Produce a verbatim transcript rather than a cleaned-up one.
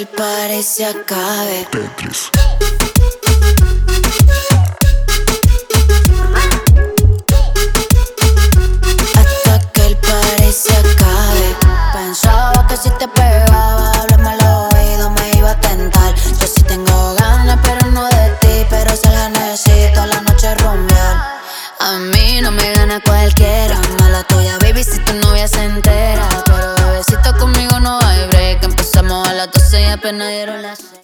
el party se acabe. Tetris. Hasta que el party se acabe. Pensaba que si te pegaba, hablarme al oído me iba a tentar. Yo sí tengo ganas, pero no de ti. Pero se la necesito la noche rumbear. A mí no me gana cualquiera, mala tuya, baby, si tu novia se entera. Pero bebecito conmigo no hay break. Empezamos a las doce y apenas dieron las seis.